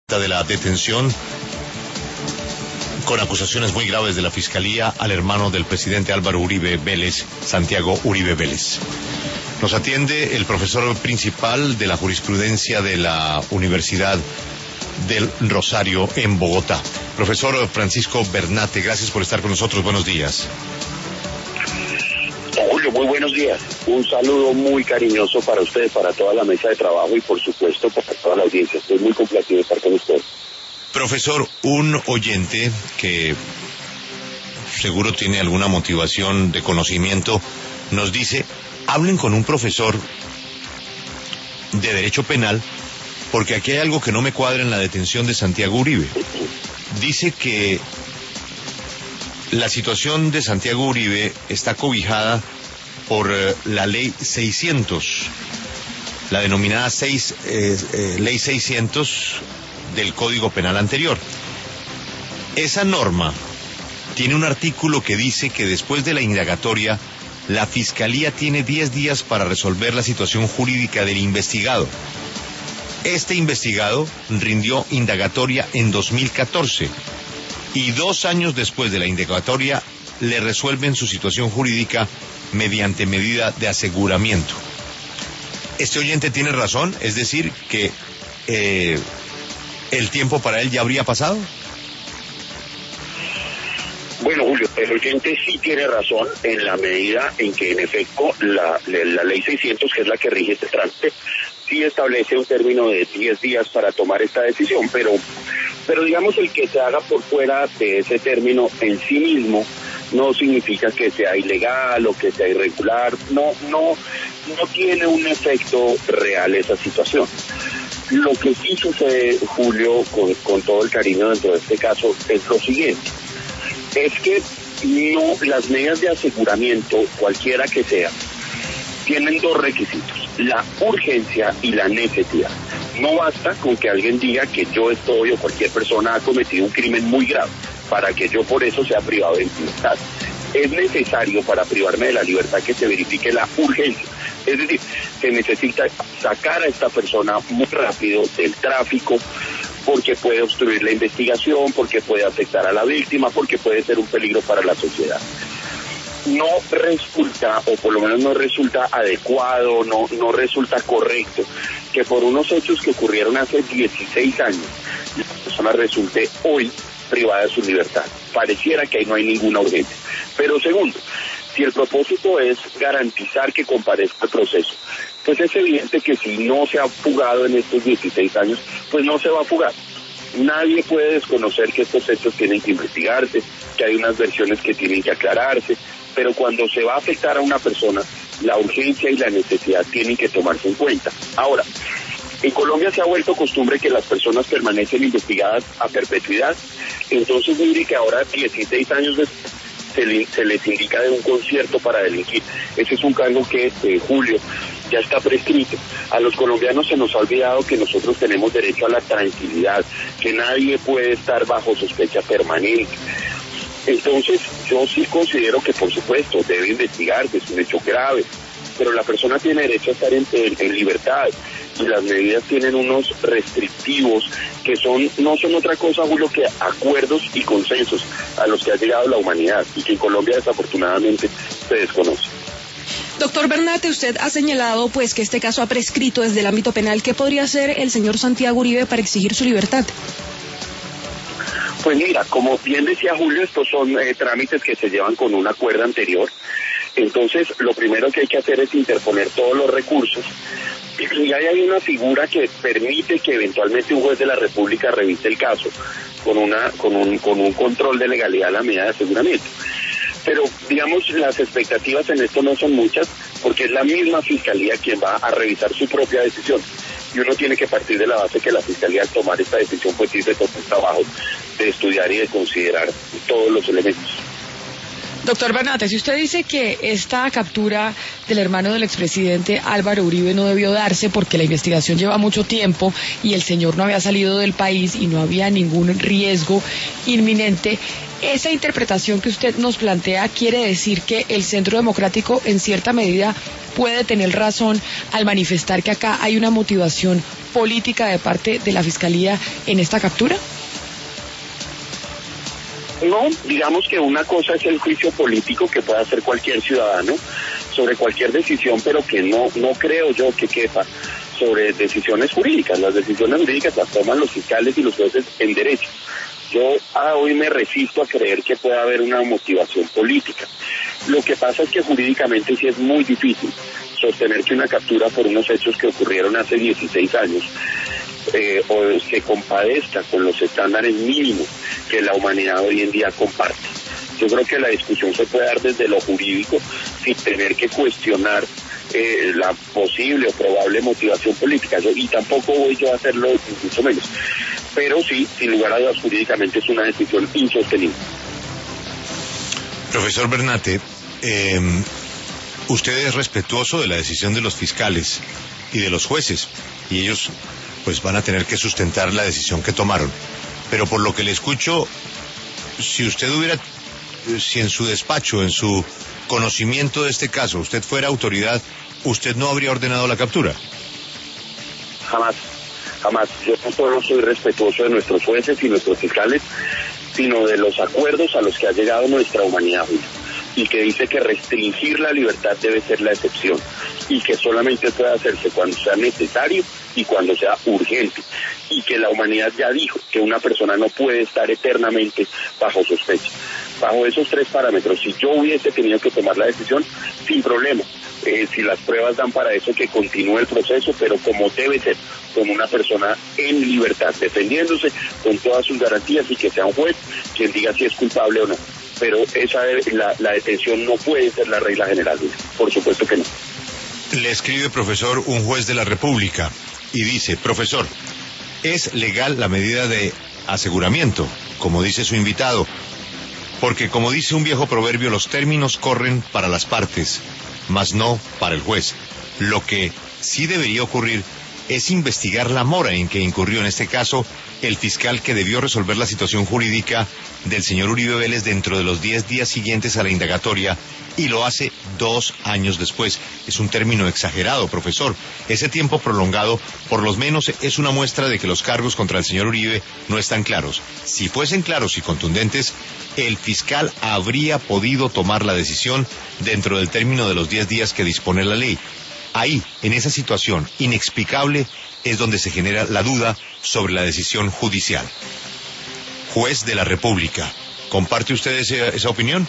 De la detención con acusaciones muy graves de la Fiscalía al hermano del presidente Álvaro Uribe Vélez, Santiago Uribe Vélez. Nos atiende el profesor principal de la jurisprudencia de la Universidad del Rosario en Bogotá. Profesor Francisco Bernate, gracias por estar con nosotros. Buenos días. Julio, muy buenos días. Un saludo muy cariñoso para ustedes, para toda la mesa de trabajo y por supuesto para toda la audiencia. Estoy muy complacido de estar con ustedes. Profesor, un oyente que seguro tiene alguna motivación de conocimiento nos dice, hablen con un profesor de Derecho Penal porque aquí hay algo que no me cuadra en la detención de Santiago Uribe. Dice que la situación de Santiago Uribe está cobijada por la ley 600, la denominada ley 600 del Código Penal anterior. Esa norma tiene un artículo que dice que después de la indagatoria, la Fiscalía tiene 10 días para resolver la situación jurídica del investigado. Este investigado rindió indagatoria en 2014 y 2 años después de la indagatoria le resuelven su situación jurídica mediante medida de aseguramiento. Este oyente tiene razón, es decir, que el tiempo para él ya habría pasado. Bueno, Julio, el oyente sí tiene razón en la medida en que en efecto la ley 600, que es la que rige este trámite, sí establece un término de 10 días para tomar esta decisión, pero digamos el que se haga por fuera de ese término en sí mismo no significa que sea ilegal o que sea irregular, no tiene un efecto real esa situación. Lo que sí sucede, Julio, con todo el cariño dentro de este caso, es lo siguiente, es que las medidas de aseguramiento, cualquiera que sea, tienen 2 requisitos, la urgencia y la necesidad. No basta con que alguien diga que yo estoy o cualquier persona ha cometido un crimen muy grave para que yo por eso sea privado de libertad. Es necesario para privarme de la libertad que se verifique la urgencia. Es decir, se necesita sacar a esta persona muy rápido del tráfico porque puede obstruir la investigación, porque puede afectar a la víctima, porque puede ser un peligro para la sociedad. No resulta, o por lo menos no resulta adecuado, no resulta correcto que por unos hechos que ocurrieron hace 16 años, la persona resulte hoy privada de su libertad. Pareciera que ahí no hay ninguna urgencia. Pero segundo, si el propósito es garantizar que comparezca al proceso, pues es evidente que si no se ha fugado en estos 16 años, pues no se va a fugar. Nadie puede desconocer que estos hechos tienen que investigarse, que hay unas versiones que tienen que aclararse, pero cuando se va a afectar a una persona, la urgencia y la necesidad tienen que tomarse en cuenta. Ahora, en Colombia se ha vuelto costumbre que las personas permanecen investigadas a perpetuidad, entonces mire que ahora 16 años después se les indica de un concierto para delinquir. Ese es un cargo que, Julio, ya está prescrito. A los colombianos se nos ha olvidado que nosotros tenemos derecho a la tranquilidad, que nadie puede estar bajo sospecha permanente. Entonces, yo sí considero que, por supuesto, debe investigarse, es un hecho grave, pero la persona tiene derecho a estar en libertad y las medidas tienen unos restrictivos que no son otra cosa, Julio, que acuerdos y consensos a los que ha llegado la humanidad y que en Colombia desafortunadamente se desconoce. Doctor Bernate, usted ha señalado pues que este caso ha prescrito desde el ámbito penal. ¿Qué podría hacer el señor Santiago Uribe para exigir su libertad? Pues mira, como bien decía Julio, estos son trámites que se llevan con un acuerdo anterior. Entonces, lo primero que hay que hacer es interponer todos los recursos. Y ahí hay una figura que permite que eventualmente un juez de la República revise el caso con un control de legalidad a la medida de aseguramiento. Pero, digamos, las expectativas en esto no son muchas, porque es la misma Fiscalía quien va a revisar su propia decisión. Y uno tiene que partir de la base que la Fiscalía al tomar esta decisión pues hizo todo el trabajo de estudiar y de considerar todos los elementos. Doctor Bernate, si usted dice que esta captura del hermano del expresidente Álvaro Uribe no debió darse porque la investigación lleva mucho tiempo y el señor no había salido del país y no había ningún riesgo inminente, esa interpretación que usted nos plantea quiere decir que el Centro Democrático en cierta medida puede tener razón al manifestar que acá hay una motivación política de parte de la Fiscalía en esta captura? No, digamos que una cosa es el juicio político que puede hacer cualquier ciudadano sobre cualquier decisión, pero que no creo yo que quepa sobre decisiones jurídicas. Las decisiones jurídicas las toman los fiscales y los jueces en derecho. Yo hoy me resisto a creer que pueda haber una motivación política. Lo que pasa es que jurídicamente sí es muy difícil sostener que una captura por unos hechos que ocurrieron hace 16 años o se compadezca con los estándares mínimos que la humanidad hoy en día comparte. Yo creo que la discusión se puede dar desde lo jurídico sin tener que cuestionar la posible o probable motivación política. Y tampoco voy yo a hacerlo, mucho menos. Pero sí, sin lugar a dudas, jurídicamente es una decisión insostenible. Profesor Bernate, usted es respetuoso de la decisión de los fiscales y de los jueces, y ellos pues van a tener que sustentar la decisión que tomaron. Pero por lo que le escucho, si en su despacho, en su conocimiento de este caso, usted fuera autoridad, ¿usted no habría ordenado la captura? Jamás. Yo no solo soy respetuoso de nuestros jueces y nuestros fiscales, sino de los acuerdos a los que ha llegado nuestra humanidad, y que dice que restringir la libertad debe ser la excepción, y que solamente puede hacerse cuando sea necesario y cuando sea urgente, y que la humanidad ya dijo que una persona no puede estar eternamente bajo sospecha. Bajo esos 3 parámetros, si yo hubiese tenido que tomar la decisión, sin problema, si las pruebas dan para eso, que continúe el proceso, pero como debe ser, como una persona en libertad, defendiéndose con todas sus garantías, y que sea un juez quien diga si es culpable o no. Pero la detención no puede ser la regla general, por supuesto que no. Le escribe, profesor, un juez de la República y dice: profesor, es legal la medida de aseguramiento, como dice su invitado, porque como dice un viejo proverbio, los términos corren para las partes, mas no para el juez. Lo que sí debería ocurrir es investigar la mora en que incurrió en este caso el fiscal que debió resolver la situación jurídica del señor Uribe Vélez dentro de los 10 días siguientes a la indagatoria, y lo hace 2 años después. Es un término exagerado, profesor. Ese tiempo prolongado, por lo menos, es una muestra de que los cargos contra el señor Uribe no están claros. Si fuesen claros y contundentes, el fiscal habría podido tomar la decisión dentro del término de los 10 días que dispone la ley. Ahí, en esa situación inexplicable, es donde se genera la duda sobre la decisión judicial. Juez de la República, ¿comparte usted esa opinión?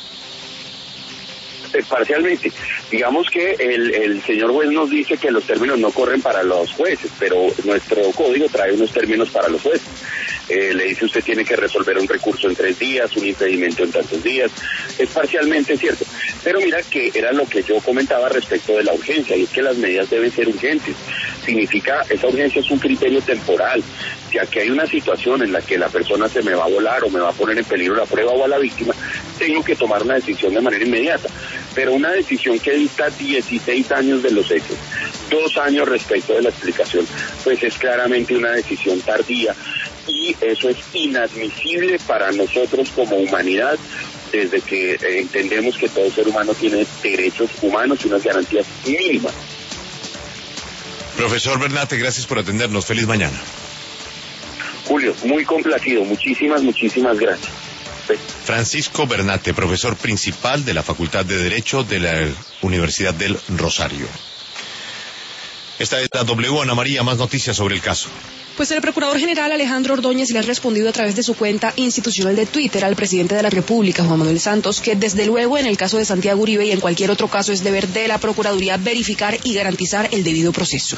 Parcialmente. Digamos que el señor juez nos dice que los términos no corren para los jueces, pero nuestro código trae unos términos para los jueces. Le dice: usted tiene que resolver un recurso en 3 días, un impedimento en tantos días. Es parcialmente cierto. Pero mira que era lo que yo comentaba respecto de la urgencia, y es que las medidas deben ser urgentes. Significa, esa urgencia es un criterio temporal. Si aquí hay una situación en la que la persona se me va a volar o me va a poner en peligro la prueba o a la víctima, tengo que tomar una decisión de manera inmediata. Pero una decisión que dicta 16 años de los hechos, 2 años respecto de la explicación, pues es claramente una decisión tardía, y eso es inadmisible para nosotros como humanidad, desde que entendemos que todo ser humano tiene derechos humanos y unas garantías mínimas. Profesor Bernate, gracias por atendernos. Feliz mañana. Julio, muy complacido. Muchísimas gracias. Francisco Bernate, profesor principal de la Facultad de Derecho de la Universidad del Rosario. Esta es la W. Ana María, más noticias sobre el caso. Pues el Procurador General Alejandro Ordóñez le ha respondido a través de su cuenta institucional de Twitter al presidente de la República, Juan Manuel Santos, que desde luego en el caso de Santiago Uribe y en cualquier otro caso es deber de la Procuraduría verificar y garantizar el debido proceso.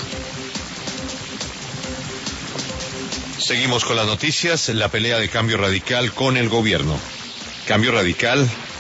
Seguimos con las noticias, la pelea de Cambio Radical con el gobierno. Cambio Radical